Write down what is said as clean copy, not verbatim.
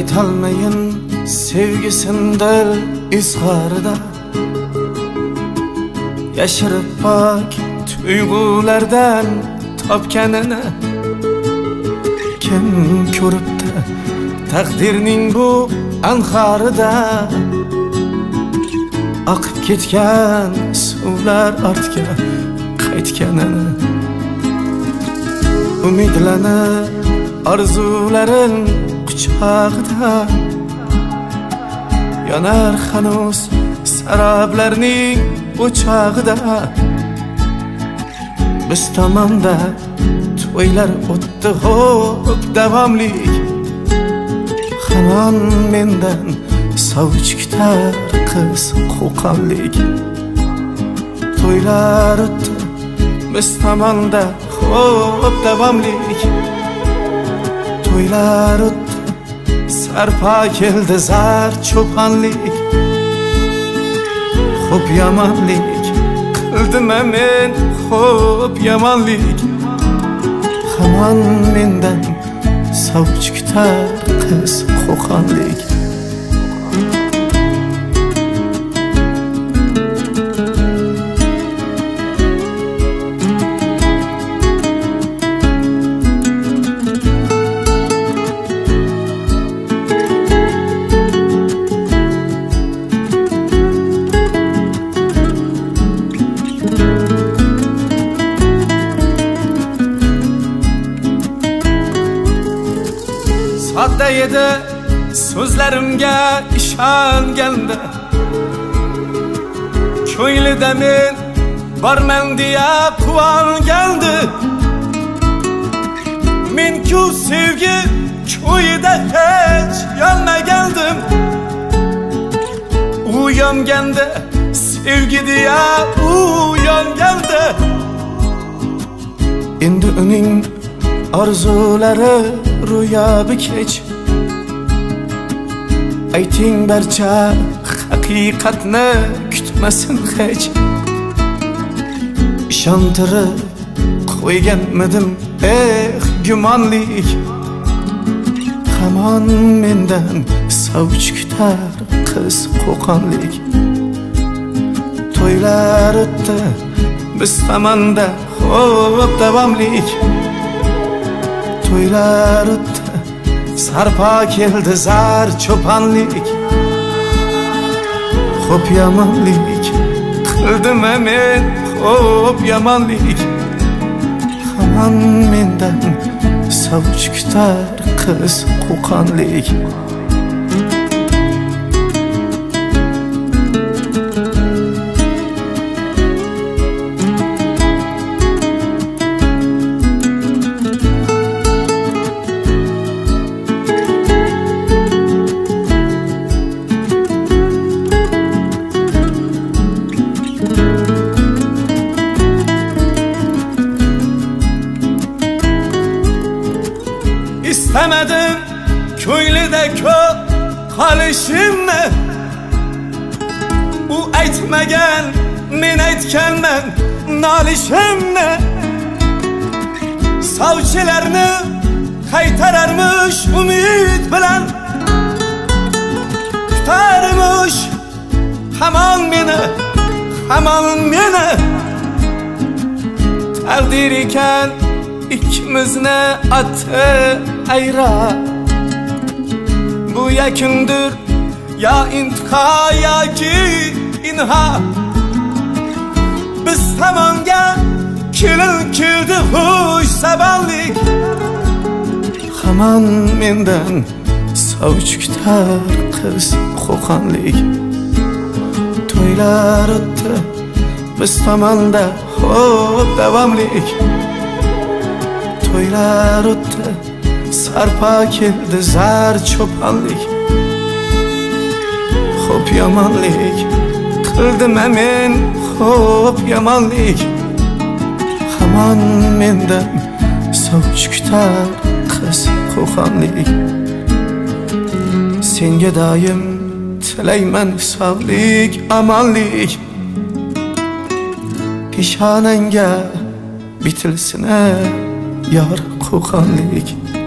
aytolmayin sevgisindir izharida, yashirib bak tuyg'ulardan topganini. Kim ko'ribdi taqdirning bu anharida, oqib ketgan suvlar ortga qaytganini. Umidlanib orzularin quchog'ida, yonar hanuz saroblarning o'chog'ida. Biz tomonda to'ylar o'tdi xo'p davomlik, hamon mendan sovchi kutar qiz qo'qonlik. To'ylar o'tdi biz tomonda xo'p davomlik, to'ylar o'tdi sarpo keldi zar cho'ponlik. Xo'p yomonlik qildim men, xo'p yomonlik, hamon mendan sovchi kutar qiz qo'qonlik. Sodda edi so'zlarimga ishonganda, ko'nglida men borman deya quvongandi. Men-ku sevgi ko'yida hech yonmagandim. U yonganda sevgi deya u yongandi. Endi uning orzulari ro'yobi kech. Ayting barcha haqiqatni kutmasin hech. Ishontirib qo'yganmidim gumonlik, hamon mendan sovchi kutar qiz qo'qonlik. To'ylar o'tdi biz tomonda xo'p davomlik, to'ylar o'tdi sarpo keldi zar cho'ponlik. Xo'p yomonlik qildim men, xo'p yomonlik, hamon mendan sovchi kutar qiz qo'qonlik. İstemedim ko'nglida ko'p qolishimni, u aytmagan men aytganman nolishimni. Sovchilarni qaytararmish umid bilan, kutarmish hamon meni, hamon meni. Taqdir ekan ikkimizni oti ayra, bu yakundir ya intiho yoki inha. Biz tomonga kelin keldi xush sabonlik, hamon mendan sovchi kutar qiz qo'qonlik. To'ylar o'tdi biz tomonda xo'p davomlik, to'ylar o'tdi sarpo keldi zar cho'ponlik. Xo'p yomonlik qildim men, xo'p yomonlik, hamon mendan sovchi kutar qiz qo'qonlik. Senga doim tilayman sog'lik omonlik, peshonangga bitilsin yor qo'qonlik.